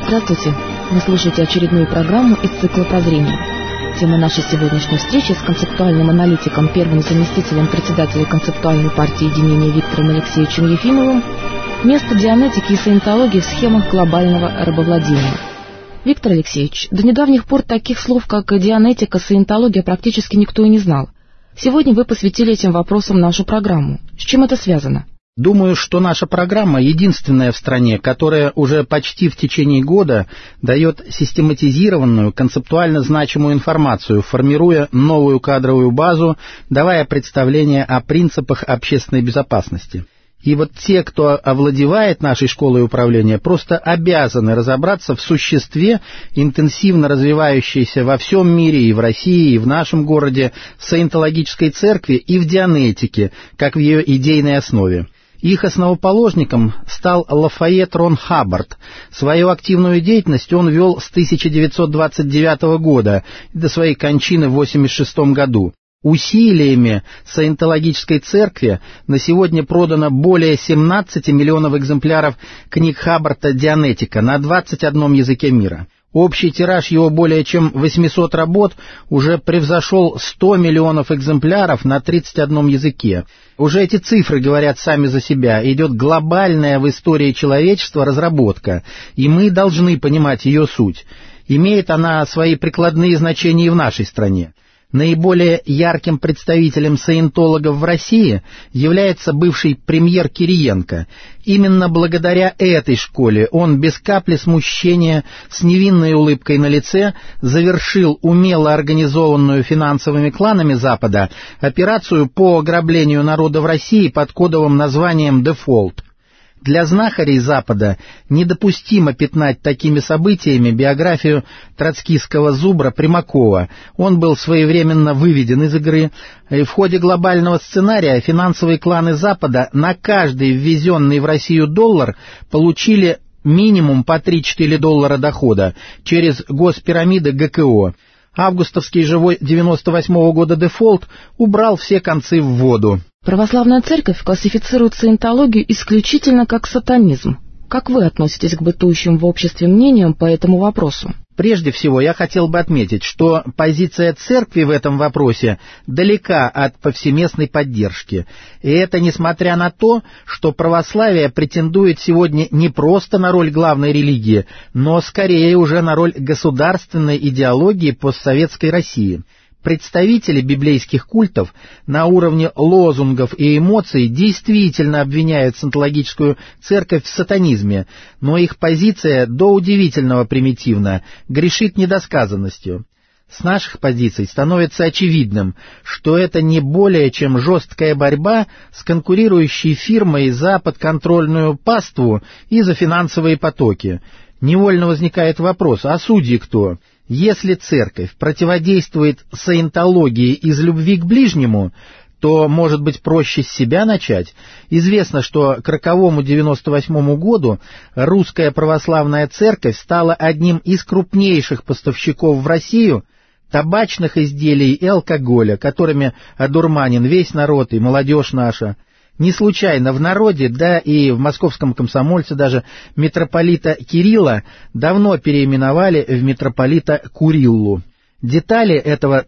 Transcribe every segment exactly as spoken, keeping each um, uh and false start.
Здравствуйте! Вы слушаете очередную программу из цикла «Прозрение». Тема нашей сегодняшней встречи с концептуальным аналитиком, первым заместителем председателя концептуальной партии единения Виктором Алексеевичем Ефимовым «Место дианетики и саентологии в схемах глобального рабовладения». Виктор Алексеевич, до недавних пор таких слов, как дианетика, саентология, практически никто и не знал. Сегодня вы посвятили этим вопросам нашу программу. С чем это связано? Думаю, что наша программа единственная в стране, которая уже почти в течение года дает систематизированную, концептуально значимую информацию, формируя новую кадровую базу, давая представление о принципах общественной безопасности. И вот те, кто овладевает нашей школой управления, просто обязаны разобраться в существе интенсивно развивающейся во всем мире, и в России, и в нашем городе, саентологической церкви и в дианетике, как в ее идейной основе. Их основоположником стал Лафайет Рон Хаббард. Свою активную деятельность он вел с тысяча девятьсот двадцать девятого года до своей кончины в восемьдесят шестом году. Усилиями саентологической церкви на сегодня продано более семнадцати миллионов экземпляров книг Хаббарда «Дианетика» на двадцать одном языке мира. Общий тираж его более чем восемьсот работ уже превзошел сто миллионов экземпляров на тридцать одном языке. Уже эти цифры говорят сами за себя. Идет глобальная в истории человечества разработка, и мы должны понимать ее суть. Имеет она свои прикладные значения и в нашей стране. Наиболее ярким представителем саентологов в России является бывший премьер Кириенко. Именно благодаря этой школе он без капли смущения, с невинной улыбкой на лице, завершил умело организованную финансовыми кланами Запада операцию по ограблению народа в России под кодовым названием «Дефолт». Для знахарей Запада недопустимо пятнать такими событиями биографию троцкистского зубра Примакова. Он был своевременно выведен из игры, и в ходе глобального сценария финансовые кланы Запада на каждый ввезенный в Россию доллар получили минимум по три-четыре доллара дохода через госпирамиды ГКО. Августовский живой девяносто восьмого года дефолт убрал все концы в воду. Православная церковь классифицирует саентологию исключительно как сатанизм. Как вы относитесь к бытующим в обществе мнениям по этому вопросу? Прежде всего, я хотел бы отметить, что позиция церкви в этом вопросе далека от повсеместной поддержки. И это несмотря на то, что православие претендует сегодня не просто на роль главной религии, но скорее уже на роль государственной идеологии постсоветской России. Представители библейских культов на уровне лозунгов и эмоций действительно обвиняют саентологическую церковь в сатанизме, но их позиция до удивительного примитивна, грешит недосказанностью. С наших позиций становится очевидным, что это не более чем жесткая борьба с конкурирующей фирмой за подконтрольную паству и за финансовые потоки. Невольно возникает вопрос, а судьи кто? Если церковь противодействует саентологии из любви к ближнему, то, может быть, проще с себя начать? Известно, что к роковому девяносто восьмому году русская православная церковь стала одним из крупнейших поставщиков в Россию табачных изделий и алкоголя, которыми одурманен весь народ и молодежь наша. Не случайно в народе, да и в московском комсомольце даже митрополита Кирилла давно переименовали в митрополита Куриллу. Детали этого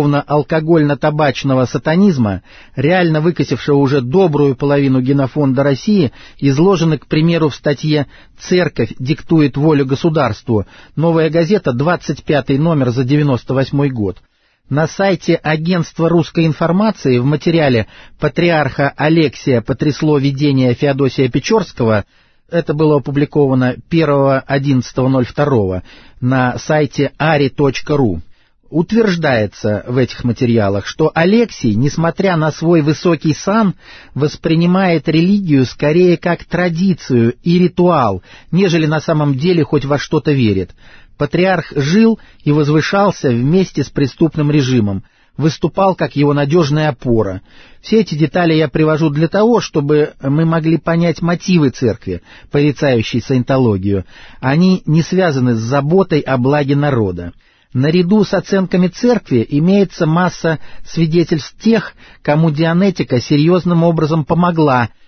церковно-алкогольно-табачного сатанизма, реально выкосившего уже добрую половину генофонда России, изложены, к примеру, в статье «Церковь диктует волю государству», «Новая газета», двадцать пятый номер за девяносто восьмой год. На сайте Агентства русской информации в материале «Патриарха Алексия потрясло видение Феодосия Печорского», это было опубликовано первого одиннадцатого ноль второго на сайте ари точка ру, утверждается в этих материалах, что Алексий, несмотря на свой высокий сан, воспринимает религию скорее как традицию и ритуал, нежели на самом деле хоть во что-то верит. Патриарх жил и возвышался вместе с преступным режимом, выступал как его надежная опора. Все эти детали я привожу для того, чтобы мы могли понять мотивы церкви, порицающей саентологию. Они не связаны с заботой о благе народа. Наряду с оценками церкви имеется масса свидетельств тех, кому дианетика серьезным образом помогла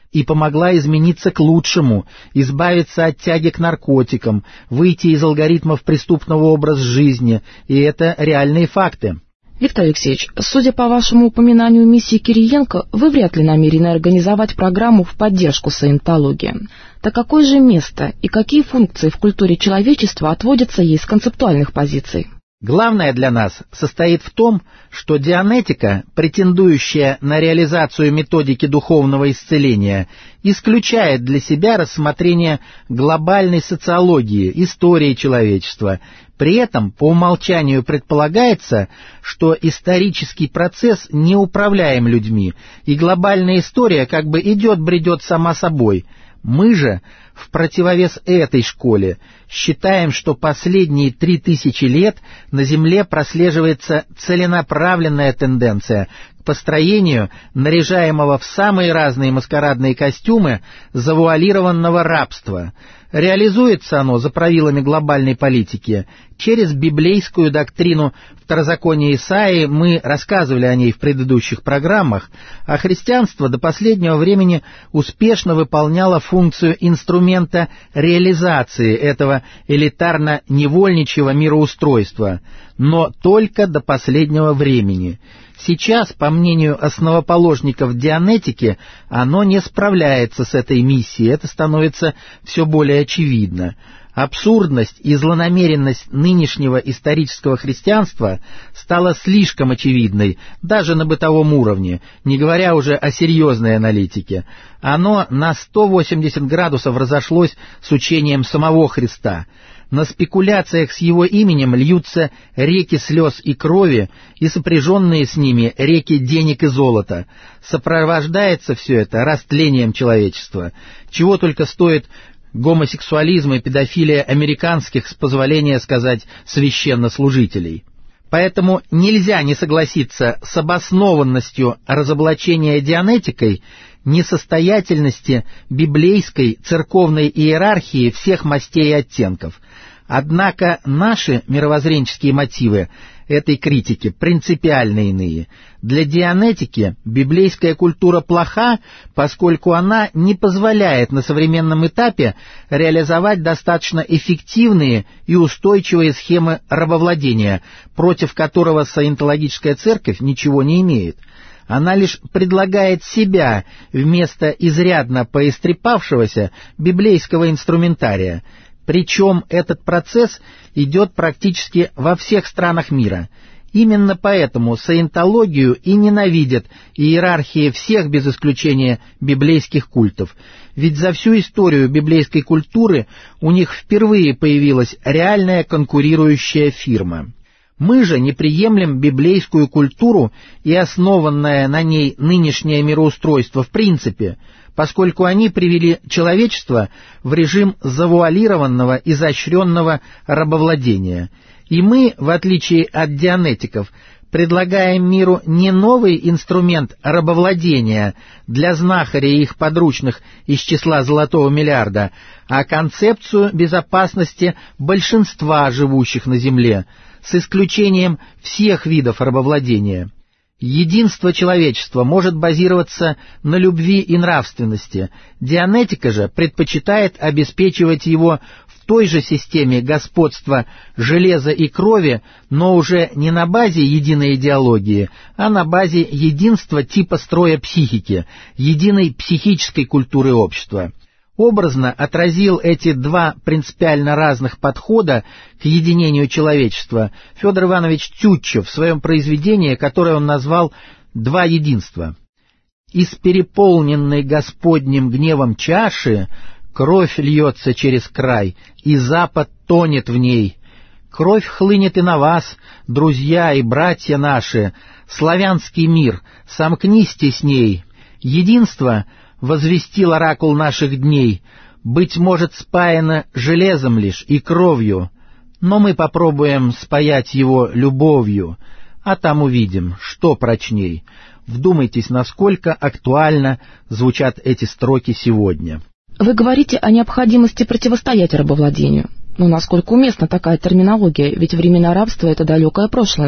и помогла измениться к лучшему, избавиться от тяги к наркотикам, выйти из алгоритмов преступного образа жизни, и это реальные факты. Виктор Алексеевич, судя по вашему упоминанию миссии Кириенко, вы вряд ли намерены организовать программу в поддержку саентологии. Так какое же место и какие функции в культуре человечества отводятся ей с концептуальных позиций? Главное для нас состоит в том, что дианетика, претендующая на реализацию методики духовного исцеления, исключает для себя рассмотрение глобальной социологии, истории человечества. При этом по умолчанию предполагается, что исторический процесс не управляем людьми, и глобальная история как бы идет-бредет сама собой. Мы же, в противовес этой школе, считаем, что последние три тысячи лет на Земле прослеживается целенаправленная тенденция к построению наряжаемого в самые разные маскарадные костюмы завуалированного рабства. Реализуется оно за правилами глобальной политики через библейскую доктрину Второзакония Исаии, мы рассказывали о ней в предыдущих программах, а христианство до последнего времени успешно выполняло функцию инструмента реализации этого элитарно-невольничьего мироустройства, но только до последнего времени. Сейчас, по мнению основоположников дианетики, оно не справляется с этой миссией, это становится все более очевидно. Абсурдность и злонамеренность нынешнего исторического христианства стала слишком очевидной, даже на бытовом уровне, не говоря уже о серьезной аналитике. Оно на сто восемьдесят градусов разошлось с учением самого Христа. На спекуляциях с его именем льются реки слез и крови, и сопряженные с ними реки денег и золота. Сопровождается все это растлением человечества. Чего только стоит гомосексуализм и педофилия американских, с позволения сказать, священнослужителей. Поэтому нельзя не согласиться с обоснованностью разоблачения дианетикой несостоятельности библейской церковной иерархии всех мастей и оттенков. Однако наши мировоззренческие мотивы этой критики принципиально иные. Для дианетики библейская культура плоха, поскольку она не позволяет на современном этапе реализовать достаточно эффективные и устойчивые схемы рабовладения, против которого саентологическая церковь ничего не имеет. Она лишь предлагает себя вместо изрядно поистрепавшегося библейского инструментария. Причем этот процесс идет практически во всех странах мира. Именно поэтому саентологию и ненавидят иерархии всех без исключения библейских культов. Ведь за всю историю библейской культуры у них впервые появилась реальная конкурирующая фирма. Мы же не приемлем библейскую культуру и основанное на ней нынешнее мироустройство в принципе, поскольку они привели человечество в режим завуалированного, изощренного рабовладения. И мы, в отличие от дианетиков, предлагаем миру не новый инструмент рабовладения для знахарей и их подручных из числа золотого миллиарда, а концепцию безопасности большинства живущих на Земле, с исключением всех видов рабовладения. Единство человечества может базироваться на любви и нравственности. Дианетика же предпочитает обеспечивать его в той же системе господства железа и крови, но уже не на базе единой идеологии, а на базе единства типа строя психики, единой психической культуры общества. Образно отразил эти два принципиально разных подхода к единению человечества Федор Иванович Тютчев в своем произведении, которое он назвал «Два единства». «Из переполненной Господним гневом чаши кровь льется через край, и Запад тонет в ней. Кровь хлынет и на вас, друзья и братья наши, славянский мир, сомкнись тесней. Единство — возвестил оракул наших дней, быть может спаяно железом лишь и кровью, но мы попробуем спаять его любовью, а там увидим, что прочней». Вдумайтесь, насколько актуально звучат эти строки сегодня. Вы говорите о необходимости противостоять рабовладению. Но насколько уместна такая терминология, ведь времена рабства — это далекое прошлое.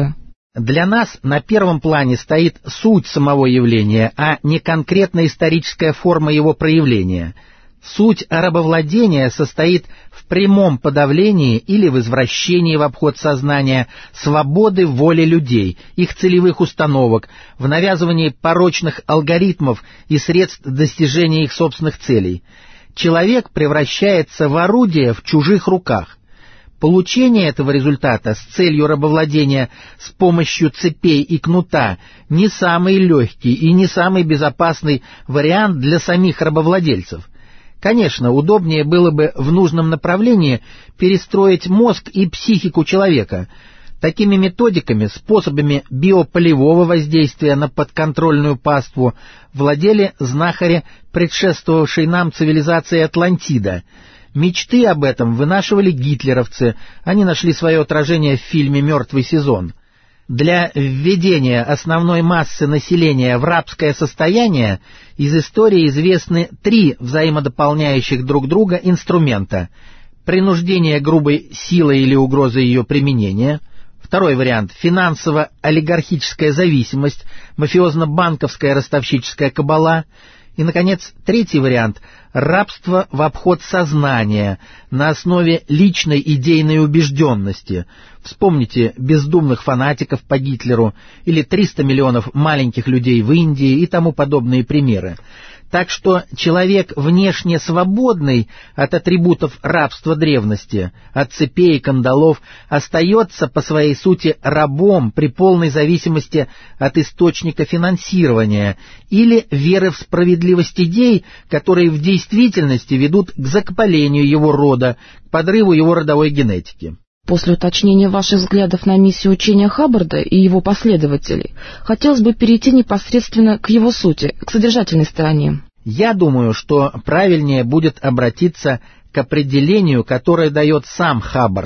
Для нас на первом плане стоит суть самого явления, а не конкретная историческая форма его проявления. Суть рабовладения состоит в прямом подавлении или в извращении в обход сознания свободы воли людей, их целевых установок, в навязывании порочных алгоритмов и средств достижения их собственных целей. Человек превращается в орудие в чужих руках. Получение этого результата с целью рабовладения с помощью цепей и кнута не самый легкий и не самый безопасный вариант для самих рабовладельцев. Конечно, удобнее было бы в нужном направлении перестроить мозг и психику человека. Такими методиками, способами биополевого воздействия на подконтрольную паству владели знахари, предшествовавшей нам цивилизации Атлантида. Мечты об этом вынашивали гитлеровцы, они нашли свое отражение в фильме «Мертвый сезон». Для введения основной массы населения в рабское состояние из истории известны три взаимодополняющих друг друга инструмента: принуждение грубой силой или угроза ее применения. Второй вариант — финансово-олигархическая зависимость, мафиозно-банковская ростовщическая кабала. И, наконец, третий вариант — рабство в обход сознания на основе личной идейной убежденности. Вспомните бездумных фанатиков по Гитлеру или триста миллионов маленьких людей в Индии и тому подобные примеры. Так что человек внешне свободный от атрибутов рабства древности, от цепей и кандалов, остается по своей сути рабом при полной зависимости от источника финансирования или веры в справедливость идей, которые в действительности ведут к закополению его рода, к подрыву его родовой генетики. После уточнения ваших взглядов на миссию учения Хаббарда и его последователей, хотелось бы перейти непосредственно к его сути, к содержательной стороне. Я думаю, что правильнее будет обратиться к определению, которое дает сам Хаббард.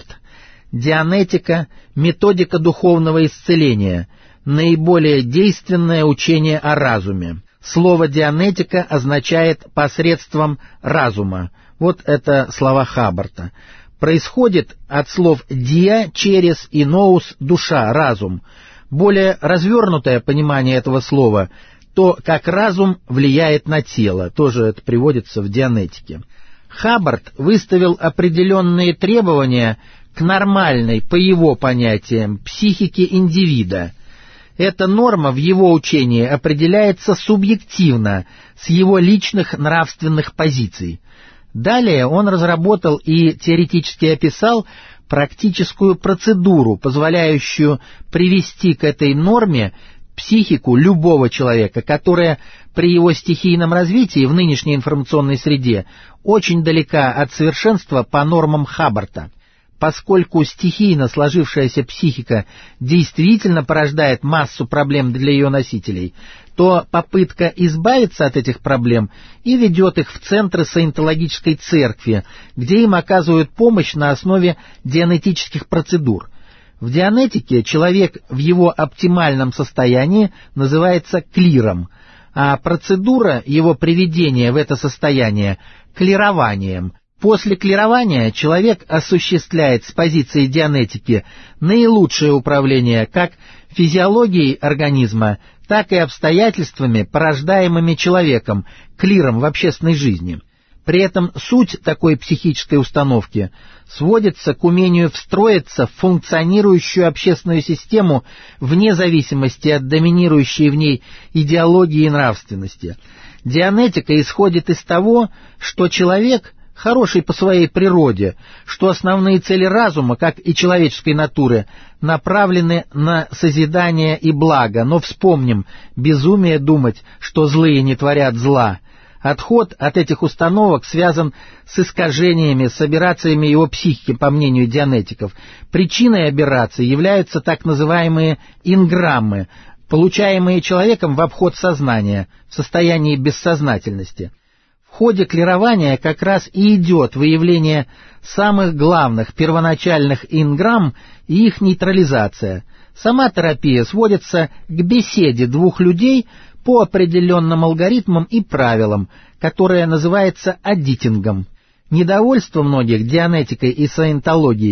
Дианетика — методика духовного исцеления, наиболее действенное учение о разуме. Слово «дианетика» означает «посредством разума». Вот это слова Хаббарда. Происходит от слов «dia» — через и «nous» — душа, разум. Более развернутое понимание этого слова — то, как разум влияет на тело, тоже это приводится в дианетике. Хаббард выставил определенные требования к нормальной, по его понятиям, психике индивида. Эта норма в его учении определяется субъективно, с его личных нравственных позиций. Далее он разработал и теоретически описал практическую процедуру, позволяющую привести к этой норме психику любого человека, которая при его стихийном развитии в нынешней информационной среде очень далека от совершенства по нормам Хаббарда. Поскольку стихийно сложившаяся психика действительно порождает массу проблем для ее носителей, то попытка избавиться от этих проблем и ведет их в центры саентологической церкви, где им оказывают помощь на основе дианетических процедур. В дианетике человек в его оптимальном состоянии называется клиром, а процедура его приведения в это состояние — клированием. После клирования человек осуществляет с позиции дианетики наилучшее управление как физиологией организма, так и обстоятельствами, порождаемыми человеком, клиром в общественной жизни. При этом суть такой психической установки сводится к умению встроиться в функционирующую общественную систему вне зависимости от доминирующей в ней идеологии и нравственности. Дианетика исходит из того, что человек хороший по своей природе, что основные цели разума, как и человеческой натуры, направлены на созидание и благо, но вспомним, безумие думать, что злые не творят зла. Отход от этих установок связан с искажениями, с аберрациями его психики, по мнению дианетиков. Причиной аберраций являются так называемые инграммы, получаемые человеком в обход сознания, в состоянии бессознательности. В ходе клирования как раз и идет выявление самых главных первоначальных инграмм и их нейтрализация. Сама терапия сводится к беседе двух людей по определенным алгоритмам и правилам, которое называется аддитингом. Недовольство многих дианетикой и саентологией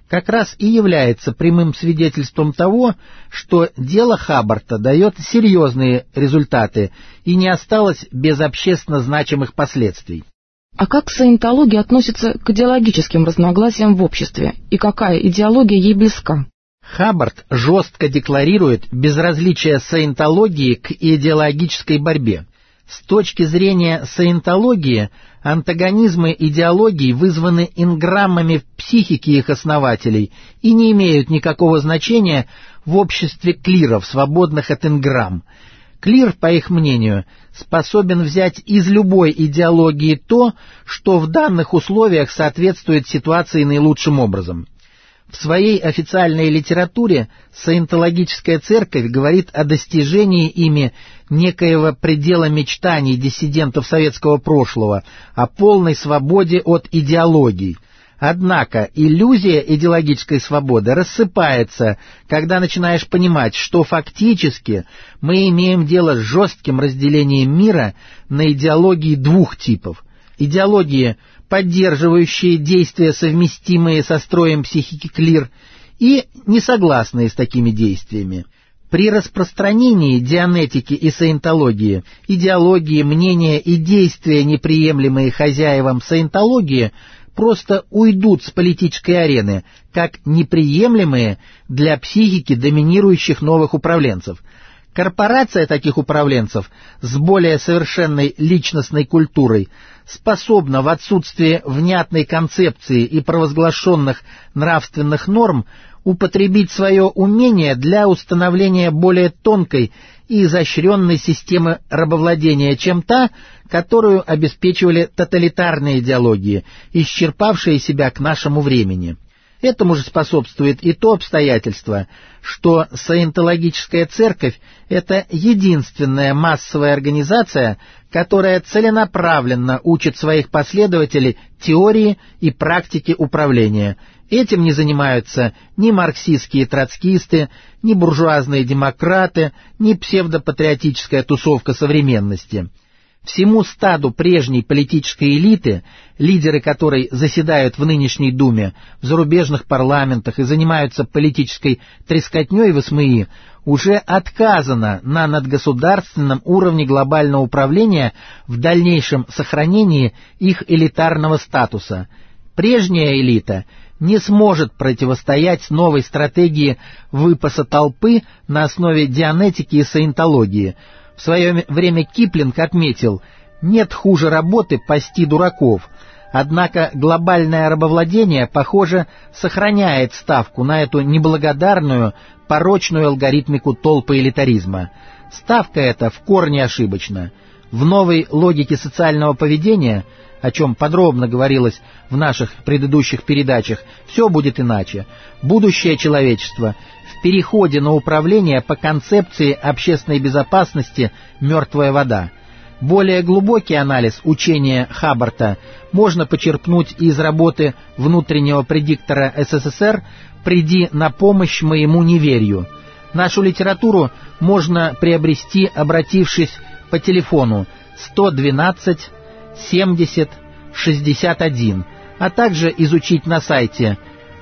как раз и является прямым свидетельством того, что дело Хаббарта дает серьезные результаты и не осталось без общественно значимых последствий. А как саентология относится к идеологическим разногласиям в обществе, и какая идеология ей близка? Хаббарт жестко декларирует безразличие саентологии к идеологической борьбе. С точки зрения саентологии, антагонизмы идеологий вызваны инграммами в психике их основателей и не имеют никакого значения в обществе клиров, свободных от инграмм. Клир, по их мнению, способен взять из любой идеологии то, что в данных условиях соответствует ситуации наилучшим образом. В своей официальной литературе саентологическая церковь говорит о достижении ими некоего предела мечтаний диссидентов советского прошлого, о полной свободе от идеологий. Однако иллюзия идеологической свободы рассыпается, когда начинаешь понимать, что фактически мы имеем дело с жестким разделением мира на идеологии двух типов. Идеологии, поддерживающие действия, совместимые со строем психики клир, и несогласные с такими действиями. При распространении дианетики и саентологии, идеологии, мнения и действия, неприемлемые хозяевам саентологии, просто уйдут с политической арены, как неприемлемые для психики доминирующих новых управленцев. Корпорация таких управленцев с более совершенной личностной культурой способна в отсутствие внятной концепции и провозглашенных нравственных норм употребить свое умение для установления более тонкой и изощренной системы рабовладения, чем та, которую обеспечивали тоталитарные идеологии, исчерпавшие себя к нашему времени. Этому же способствует и то обстоятельство, что саентологическая церковь – это единственная массовая организация, которая целенаправленно учит своих последователей теории и практике управления. Этим не занимаются ни марксистские троцкисты, ни буржуазные демократы, ни псевдопатриотическая тусовка современности. Всему стаду прежней политической элиты, лидеры которой заседают в нынешней Думе, в зарубежных парламентах и занимаются политической трескотней в СМИ, уже отказано на надгосударственном уровне глобального управления в дальнейшем сохранении их элитарного статуса. Прежняя элита не сможет противостоять новой стратегии выпаса толпы на основе дианетики и саентологии. В свое время Киплинг отметил: «Нет хуже работы пасти дураков». Однако глобальное рабовладение, похоже, сохраняет ставку на эту неблагодарную, порочную алгоритмику толпоэлитаризма. Ставка эта в корне ошибочна. В новой логике социального поведения, о чем подробно говорилось в наших предыдущих передачах, все будет иначе. Будущее человечества в переходе на управление по концепции общественной безопасности «мертвая вода». Более глубокий анализ учения Хаббарта можно почерпнуть из работы внутреннего предиктора СССР «Приди на помощь моему неверию». Нашу литературу можно приобрести, обратившись по телефону сто двенадцать семьдесят шестьдесят один, а также изучить на сайте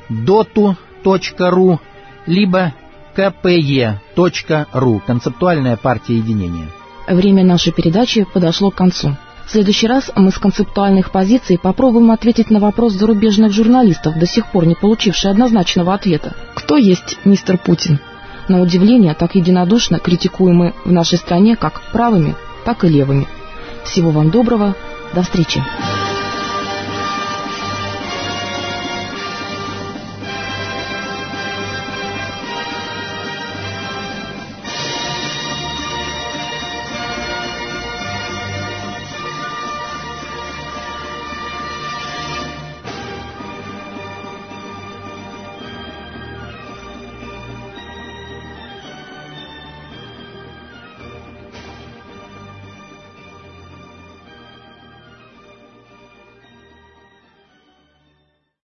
доту точка ру либо ка пэ е точка ру, концептуальная партия единения. Время нашей передачи подошло к концу. В следующий раз мы с концептуальных позиций попробуем ответить на вопрос зарубежных журналистов, до сих пор не получивших однозначного ответа. Кто есть мистер Путин? На удивление, так единодушно критикуемы в нашей стране как правыми, так и левыми. Всего вам доброго, до встречи.